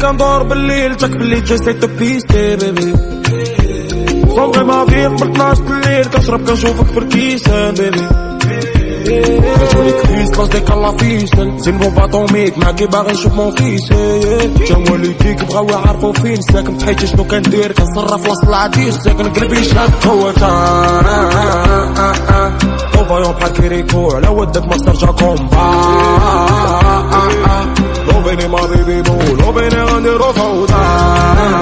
كندور بالليل تاك باللي جاي تو بيستي بيبي صومغي ما في قبل 12 الليل كنشرب كنشوفك في الكيسان بيبي كتولي كريس قصدك الله فيسن زين بو باطوميك معاكي باغي نشوف مون فيس جا والديك بغاو يعرفو فين ساكن فحيتي شنو كندير كنصرف وسط العديس ساكن قلبي شاد هو فايون بحال كيريكو على ودك ما ترجع كومبا لو بيني ما بيبي بو لو بيني غنديرو فوضى